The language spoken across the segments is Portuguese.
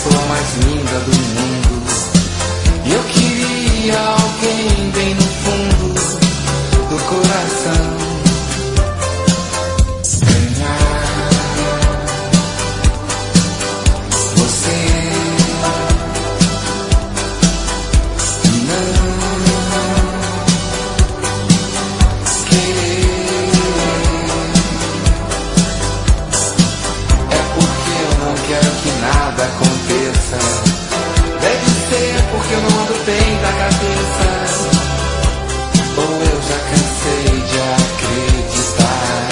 pessoa mais linda do mundo. E eu queria alguém bem no fundo do coração. Aconteça. Deve ser porque eu não ando bem da cabeça, ou eu já cansei de acreditar.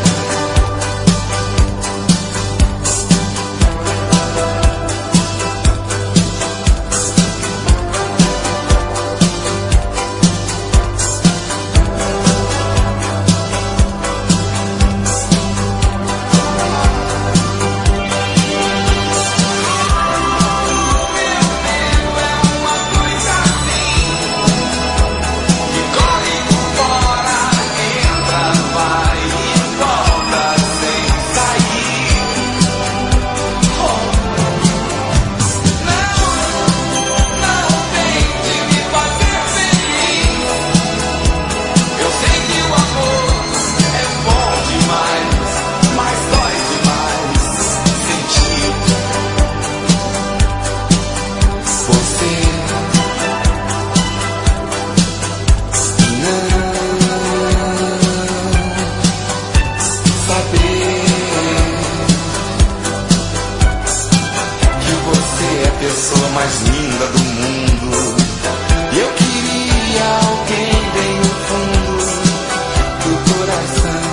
Pessoa mais linda do mundo. E eu queria alguém bem no fundo do coração.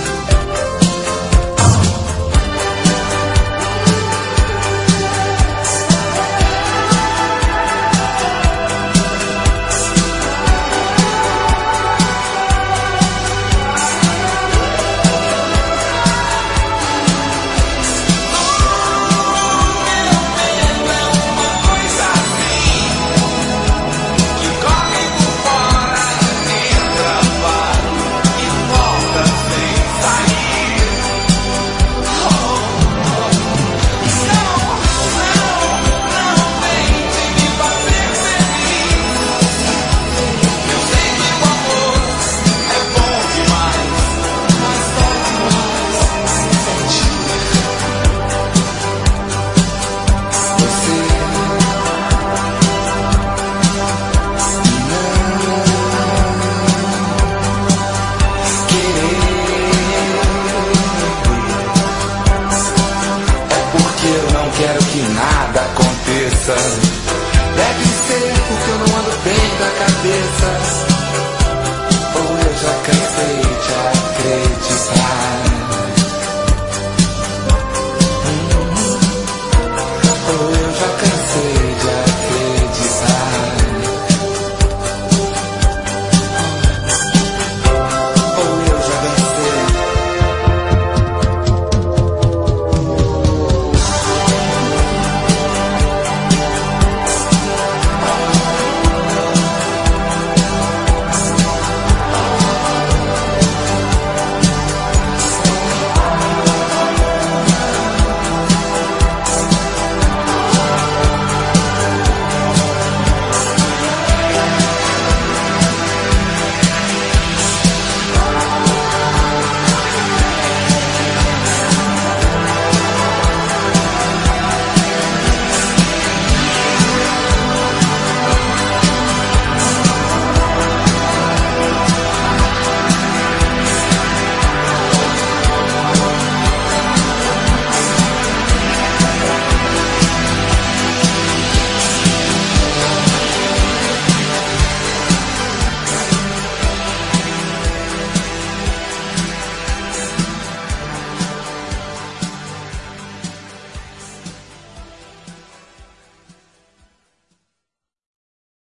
Quero que nada aconteça. Deve ser porque eu não ando bem da cabeça,